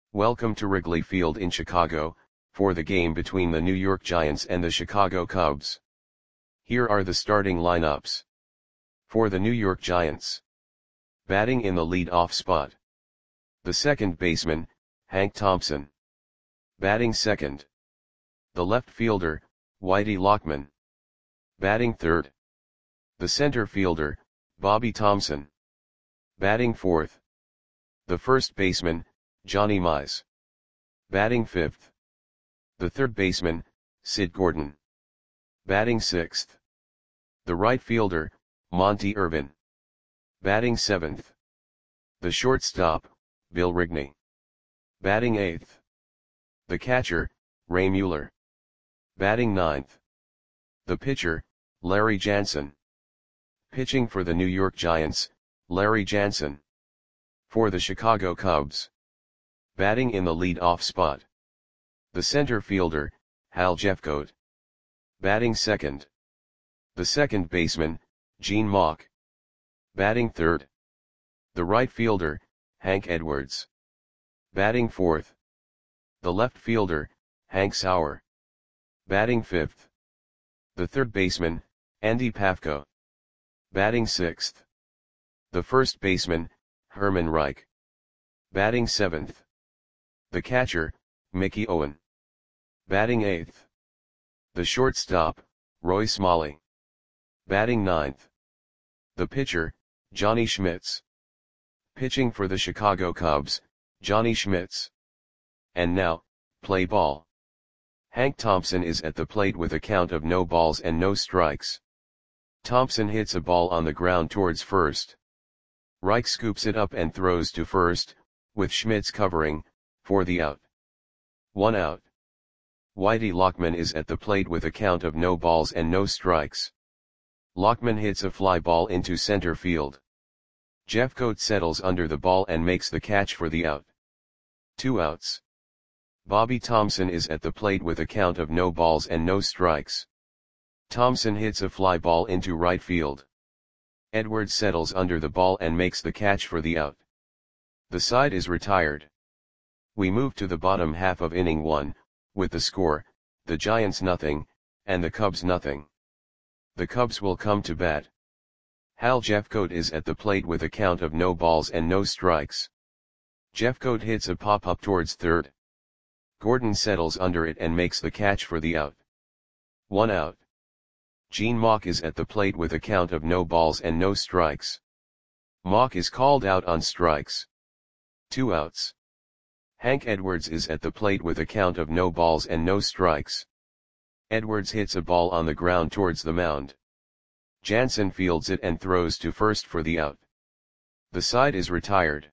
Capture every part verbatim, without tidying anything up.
Welcome to Wrigley Field in Chicago, for the game between the New York Giants and the Chicago Cubs. Here are the starting lineups. For the New York Giants. Batting in the lead-off spot. The second baseman, Hank Thompson. Batting second. The left fielder, Whitey Lockman. Batting third. The center fielder, Bobby Thomson. Batting fourth. The first baseman, Johnny Mize. Batting fifth. The third baseman, Sid Gordon. Batting sixth. The right fielder, Monte Irvin. Batting seventh. The shortstop, Bill Rigney. Batting eighth. The catcher, Ray Mueller. Batting ninth. The pitcher, Larry Jansen. Pitching for the New York Giants, Larry Jansen. For the Chicago Cubs. Batting in the lead-off spot. The center fielder, Hal Jeffcoat. Batting second. The second baseman, Gene Mauch. Batting third. The right fielder, Hank Edwards. Batting fourth. The left fielder, Hank Sauer. Batting fifth. The third baseman, Andy Pafko. Batting sixth. The first baseman, Herman Reich. Batting seventh. The catcher, Mickey Owen. Batting eighth. The shortstop, Roy Smalley. Batting ninth. The pitcher, Johnny Schmitz. Pitching for the Chicago Cubs, Johnny Schmitz. And now, play ball. Hank Thompson is at the plate with a count of no balls and no strikes. Thompson hits a ball on the ground towards first. Reich scoops it up and throws to first, with Schmitz covering, for the out. One out. Whitey Lockman is at the plate with a count of no balls and no strikes. Lockman hits a fly ball into center field. Jeffcoat settles under the ball and makes the catch for the out. Two outs. Bobby Thomson is at the plate with a count of no balls and no strikes. Thomson hits a fly ball into right field. Edwards settles under the ball and makes the catch for the out. The side is retired. We move to the bottom half of inning one, with the score, the Giants nothing, and the Cubs nothing. The Cubs will come to bat. Hal Jeffcoat is at the plate with a count of no balls and no strikes. Jeffcoat hits a pop-up towards third. Gordon settles under it and makes the catch for the out. One out. Gene Mauch is at the plate with a count of no balls and no strikes. Mauch is called out on strikes. Two outs. Hank Edwards is at the plate with a count of no balls and no strikes. Edwards hits a ball on the ground towards the mound. Jansen fields it and throws to first for the out. The side is retired.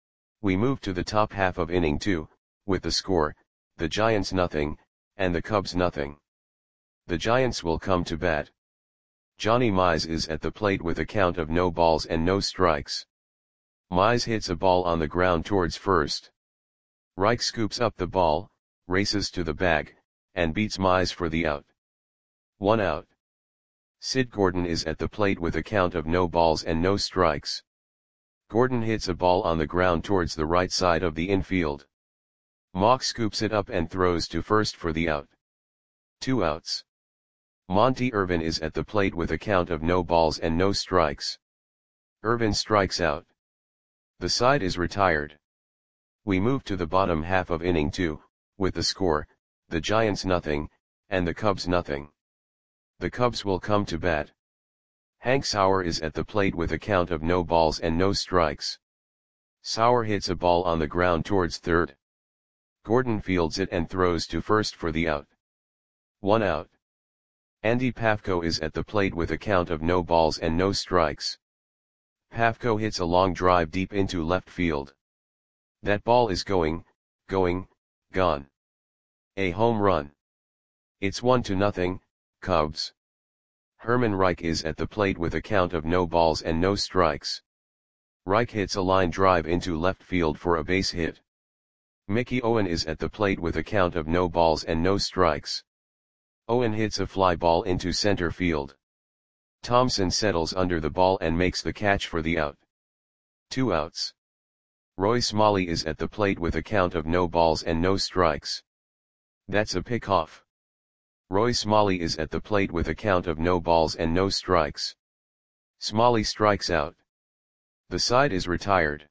We move to the top half of inning two, with the score, the Giants nothing, and the Cubs nothing. The Giants will come to bat. Johnny Mize is at the plate with a count of no balls and no strikes. Mize hits a ball on the ground towards first. Reich scoops up the ball, races to the bag, and beats Mize for the out. One out. Sid Gordon is at the plate with a count of no balls and no strikes. Gordon hits a ball on the ground towards the right side of the infield. Mauch scoops it up and throws to first for the out. Two outs. Monte Irvin is at the plate with a count of no balls and no strikes. Irvin strikes out. The side is retired. We move to the bottom half of inning two, with the score, the Giants nothing, and the Cubs nothing. The Cubs will come to bat. Hank Sauer is at the plate with a count of no balls and no strikes. Sauer hits a ball on the ground towards third. Gordon fields it and throws to first for the out. One out. Andy Pafko is at the plate with a count of no balls and no strikes. Pafko hits a long drive deep into left field. That ball is going, going, gone. A home run. It's one to nothing, Cubs. Herman Reich is at the plate with a count of no balls and no strikes. Reich hits a line drive into left field for a base hit. Mickey Owen is at the plate with a count of no balls and no strikes. Owen hits a fly ball into center field. Thomson settles under the ball and makes the catch for the out. Two outs. Roy Smalley is at the plate with a count of no balls and no strikes. That's a pick-off. Roy Smalley is at the plate with a count of no balls and no strikes. Smalley strikes out. The side is retired.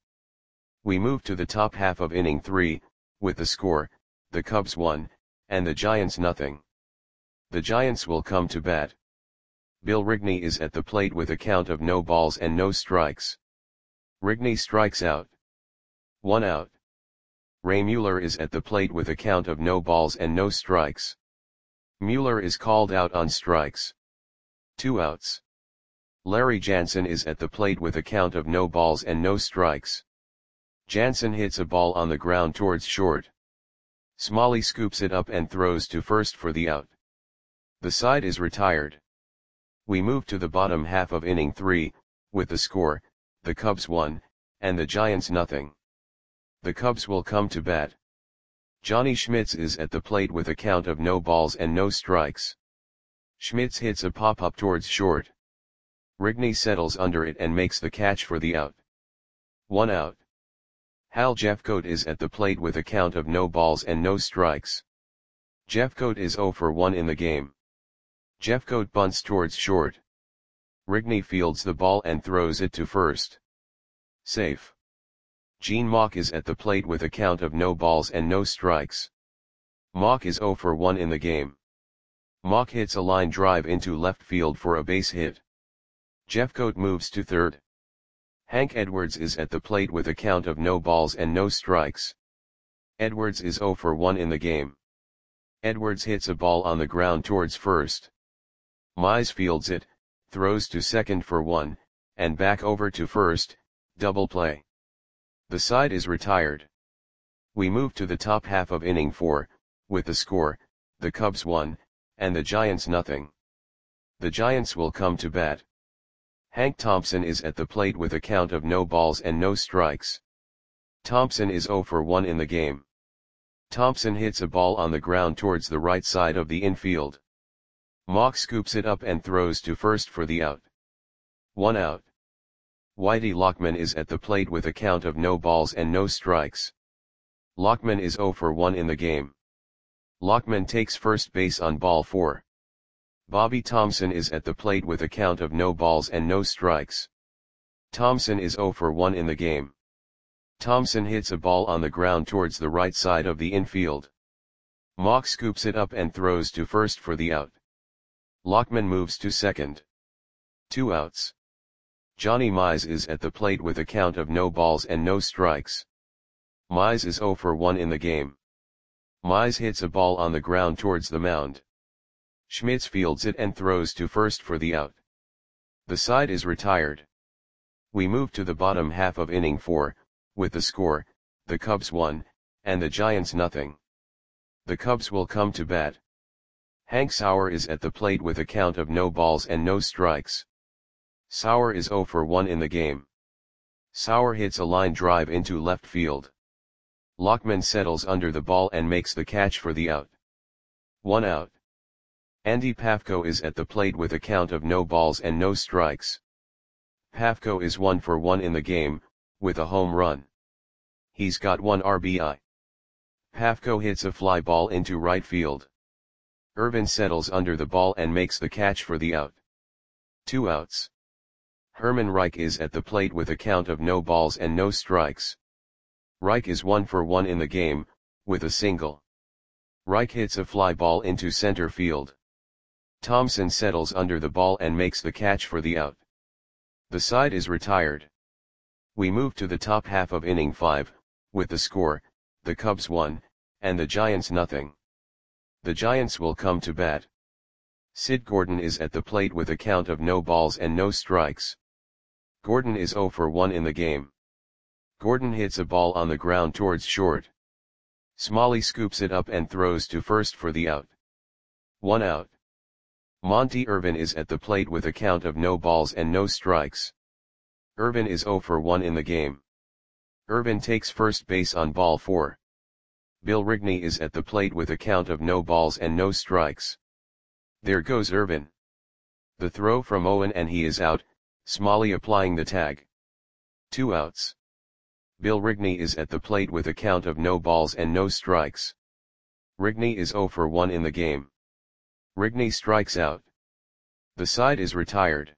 We move to the top half of inning three, with the score, the Cubs one, and the Giants nothing. The Giants will come to bat. Bill Rigney is at the plate with a count of no balls and no strikes. Rigney strikes out. One out. Ray Mueller is at the plate with a count of no balls and no strikes. Mueller is called out on strikes. Two outs. Larry Jansen is at the plate with a count of no balls and no strikes. Jansen hits a ball on the ground towards short. Smalley scoops it up and throws to first for the out. The side is retired. We move to the bottom half of inning three, with the score, the Cubs one, and the Giants nothing. The Cubs will come to bat. Johnny Schmitz is at the plate with a count of no balls and no strikes. Schmitz hits a pop-up towards short. Rigney settles under it and makes the catch for the out. One out. Hal Jeffcoat is at the plate with a count of no balls and no strikes. Jeffcoat is oh for one in the game. Jeffcoat bunts towards short. Rigney fields the ball and throws it to first. Safe. Gene Mauch is at the plate with a count of no balls and no strikes. Mauch is oh for one in the game. Mauch hits a line drive into left field for a base hit. Jeffcoat moves to third. Hank Edwards is at the plate with a count of no balls and no strikes. Edwards is oh for one in the game. Edwards hits a ball on the ground towards first. Mize fields it, throws to second for one, and back over to first, double play. The side is retired. We move to the top half of inning four, with the score, the Cubs one, and the Giants nothing. The Giants will come to bat. Hank Thompson is at the plate with a count of no balls and no strikes. Thompson is oh for one in the game. Thompson hits a ball on the ground towards the right side of the infield. Mauch scoops it up and throws to first for the out. One out. Whitey Lockman is at the plate with a count of no balls and no strikes. Lockman is oh for one in the game. Lockman takes first base on ball four. Bobby Thomson is at the plate with a count of no balls and no strikes. Thomson is oh for one in the game. Thomson hits a ball on the ground towards the right side of the infield. Mauch scoops it up and throws to first for the out. Lockman moves to second. Two outs. Johnny Mize is at the plate with a count of no balls and no strikes. Mize is oh for one in the game. Mize hits a ball on the ground towards the mound. Schmitz fields it and throws to first for the out. The side is retired. We move to the bottom half of inning four, with the score, the Cubs one, and the Giants nothing. The Cubs will come to bat. Hank Sauer is at the plate with a count of no balls and no strikes. Sauer is oh for one in the game. Sauer hits a line drive into left field. Lockman settles under the ball and makes the catch for the out. One out. Andy Pafko is at the plate with a count of no balls and no strikes. Pafko is one for one in the game, with a home run. He's got one R B I. Pafko hits a fly ball into right field. Irvin settles under the ball and makes the catch for the out. Two outs. Herman Reich is at the plate with a count of no balls and no strikes. Reich is one for one in the game, with a single. Reich hits a fly ball into center field. Thompson settles under the ball and makes the catch for the out. The side is retired. We move to the top half of inning five, with the score, the Cubs one, and the Giants nothing. The Giants will come to bat. Sid Gordon is at the plate with a count of no balls and no strikes. Gordon is oh for one in the game. Gordon hits a ball on the ground towards short. Smalley scoops it up and throws to first for the out. One out. Monty Irvin is at the plate with a count of no balls and no strikes. Irvin is oh for one in the game. Irvin takes first base on ball four. Bill Rigney is at the plate with a count of no balls and no strikes. There goes Irvin. The throw from Owen and he is out, Smalley applying the tag. Two outs. Bill Rigney is at the plate with a count of no balls and no strikes. Rigney is zero for one in the game. Rigney strikes out. The side is retired.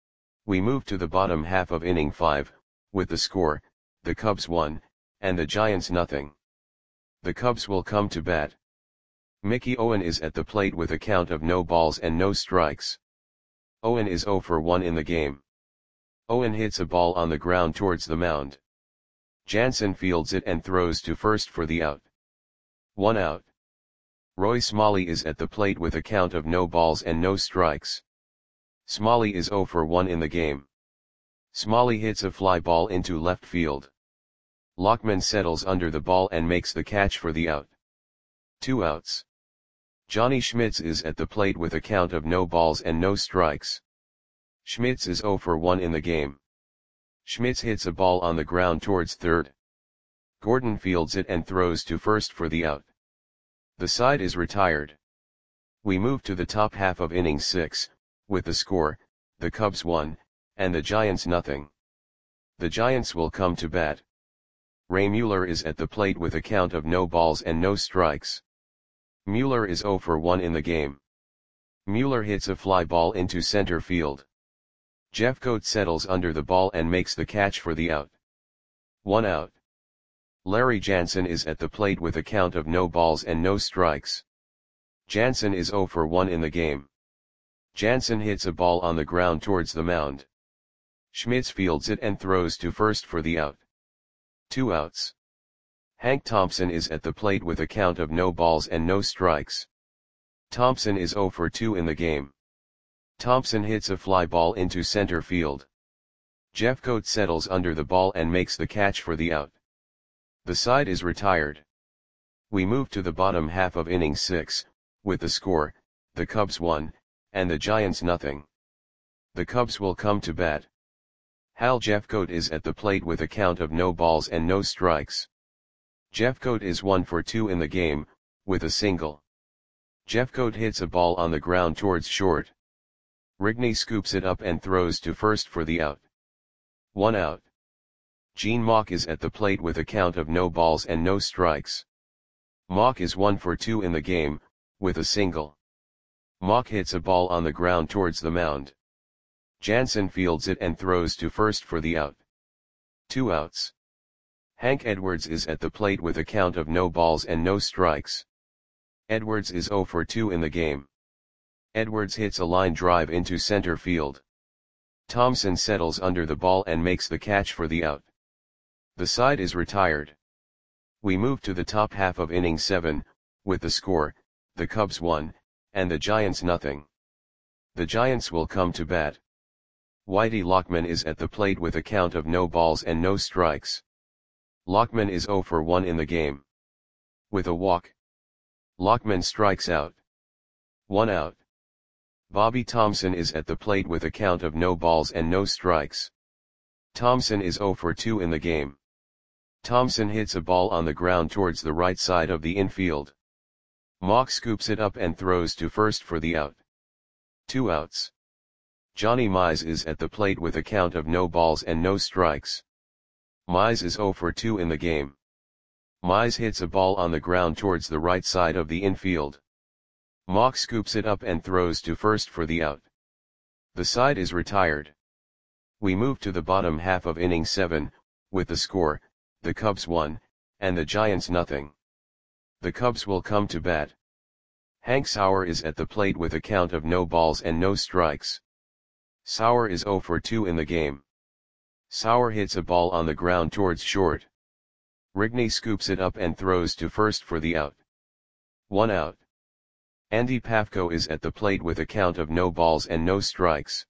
We move to the bottom half of inning five, with the score, the Cubs one, and the Giants nothing. The Cubs will come to bat. Mickey Owen is at the plate with a count of no balls and no strikes. Owen is zero for one in the game. Owen hits a ball on the ground towards the mound. Jansen fields it and throws to first for the out. One out. Roy Smalley is at the plate with a count of no balls and no strikes. Smalley is zero for one in the game. Smalley hits a fly ball into left field. Lockman settles under the ball and makes the catch for the out. Two outs. Johnny Schmitz is at the plate with a count of no balls and no strikes. Schmitz is zero for one in the game. Schmitz hits a ball on the ground towards third. Gordon fields it and throws to first for the out. The side is retired. We move to the top half of inning six, with the score, the Cubs one, and the Giants nothing. The Giants will come to bat. Ray Mueller is at the plate with a count of no balls and no strikes. Mueller is zero for one in the game. Mueller hits a fly ball into center field. Jeffcoat settles under the ball and makes the catch for the out. One out. Larry Jansen is at the plate with a count of no balls and no strikes. Jansen is zero for one in the game. Jansen hits a ball on the ground towards the mound. Schmitz fields it and throws to first for the out. Two outs. Hank Thompson is at the plate with a count of no balls and no strikes. Thompson is zero for two in the game. Thompson hits a fly ball into center field. Jeffcoat settles under the ball and makes the catch for the out. The side is retired. We move to the bottom half of inning six, with the score, the Cubs one, and the Giants nothing. The Cubs will come to bat. Hal Jeffcoat is at the plate with a count of no balls and no strikes. Jeffcoat is one for two in the game, with a single. Jeffcoat hits a ball on the ground towards short. Rigney scoops it up and throws to first for the out. One out. Gene Mauch is at the plate with a count of no balls and no strikes. Mauch is one for two in the game, with a single. Mauch hits a ball on the ground towards the mound. Jansen fields it and throws to first for the out. Two outs. Hank Edwards is at the plate with a count of no balls and no strikes. Edwards is zero for two in the game. Edwards hits a line drive into center field. Thompson settles under the ball and makes the catch for the out. The side is retired. We move to the top half of inning seven, with the score, the Cubs one, and the Giants nothing. The Giants will come to bat. Whitey Lockman is at the plate with a count of no balls and no strikes. Lockman is zero for one in the game. With a walk. Lockman strikes out. One out. Bobby Thomson is at the plate with a count of no balls and no strikes. Thomson is zero for two in the game. Thomson hits a ball on the ground towards the right side of the infield. Mauch scoops it up and throws to first for the out. Two outs. Johnny Mize is at the plate with a count of no balls and no strikes. Mize is zero for two in the game. Mize hits a ball on the ground towards the right side of the infield. Mauch scoops it up and throws to first for the out. The side is retired. We move to the bottom half of inning seven, with the score, the Cubs one, and the Giants nothing. The Cubs will come to bat. Hank Sauer is at the plate with a count of no balls and no strikes. Sauer is zero for two in the game. Sauer hits a ball on the ground towards short. Rigney scoops it up and throws to first for the out. One out. Andy Pafko is at the plate with a count of no balls and no strikes.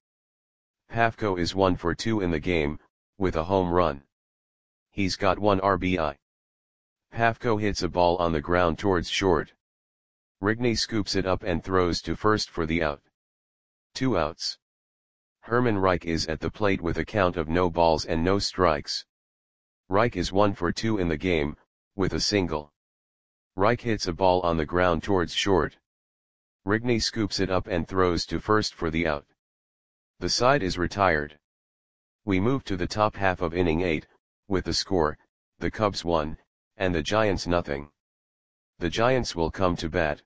Pafko is one for two in the game, with a home run. He's got one R B I. Pafko hits a ball on the ground towards short. Rigney scoops it up and throws to first for the out. Two outs. Herman Reich is at the plate with a count of no balls and no strikes. Reich is one for two in the game, with a single. Reich hits a ball on the ground towards short. Rigney scoops it up and throws to first for the out. The side is retired. We move to the top half of inning eight, with the score, the Cubs one, and the Giants nothing. The Giants will come to bat.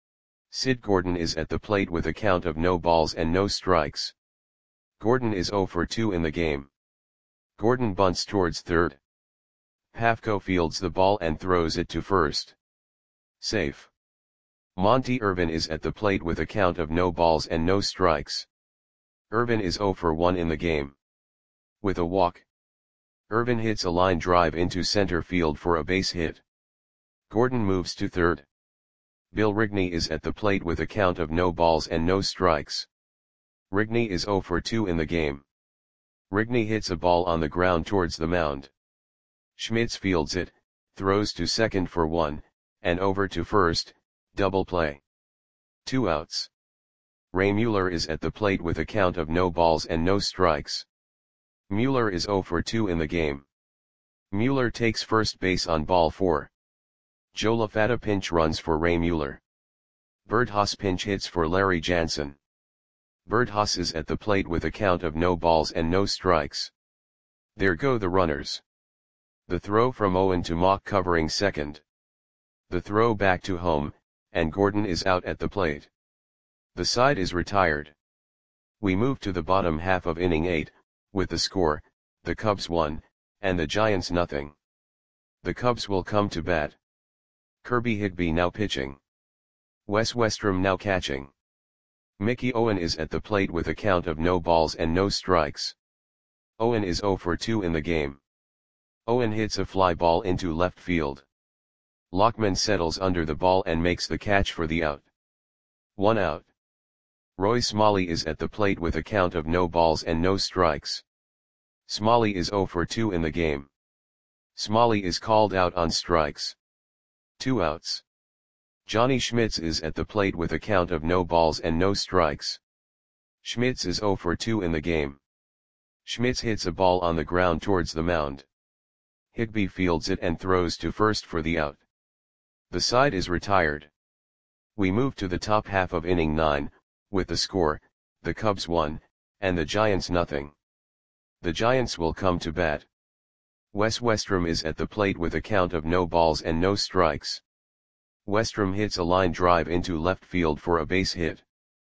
Sid Gordon is at the plate with a count of no balls and no strikes. Gordon is oh for two in the game. Gordon bunts towards third. Pafko fields the ball and throws it to first. Safe. Monty Irvin is at the plate with a count of no balls and no strikes. Irvin is oh for one in the game. With a walk, Irvin hits a line drive into center field for a base hit. Gordon moves to third. Bill Rigney is at the plate with a count of no balls and no strikes. Rigney is oh for two in the game. Rigney hits a ball on the ground towards the mound. Schmitz fields it, throws to second for one, and over to first, double play. Two outs. Ray Mueller is at the plate with a count of no balls and no strikes. Mueller is oh for two in the game. Mueller takes first base on ball four. Joe LaFatta pinch runs for Ray Mueller. Birdhouse pinch hits for Larry Jansen. Birdhouse is at the plate with a count of no balls and no strikes. There go the runners. The throw from Owen to Mock covering second. The throw back to home, and Gordon is out at the plate. The side is retired. We move to the bottom half of inning eight, with the score, the Cubs one, and the Giants nothing. The Cubs will come to bat. Kirby Higby now pitching. Wes Westrom now catching. Mickey Owen is at the plate with a count of no balls and no strikes. Owen is oh for two in the game. Owen hits a fly ball into left field. Lockman settles under the ball and makes the catch for the out. One out. Roy Smalley is at the plate with a count of no balls and no strikes. Smalley is oh for two in the game. Smalley is called out on strikes. Two outs. Johnny Schmitz is at the plate with a count of no balls and no strikes. Schmitz is oh for two in the game. Schmitz hits a ball on the ground towards the mound. Higby fields it and throws to first for the out. The side is retired. We move to the top half of inning nine, with the score, the Cubs one, and the Giants nothing. The Giants will come to bat. Wes Westrom is at the plate with a count of no balls and no strikes. Westrom hits a line drive into left field for a base hit.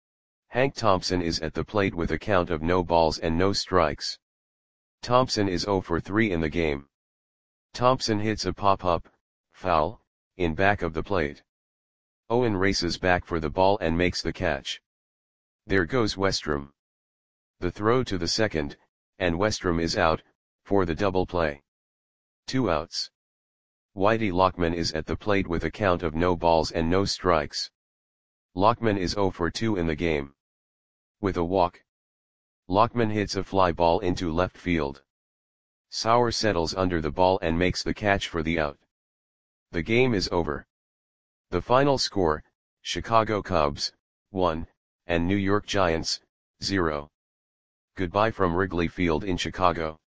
Hank Thompson is at the plate with a count of no balls and no strikes. Thompson is oh for three in the game. Thompson hits a pop-up, foul, in back of the plate. Owen races back for the ball and makes the catch. There goes Westrom. The throw to the second, and Westrom is out, for the double play. Two outs. Whitey Lockman is at the plate with a count of no balls and no strikes. Lockman is oh for two in the game. With a walk, Lockman hits a fly ball into left field. Sauer settles under the ball and makes the catch for the out. The game is over. The final score, Chicago Cubs, one, and New York Giants, zero. Goodbye from Wrigley Field in Chicago.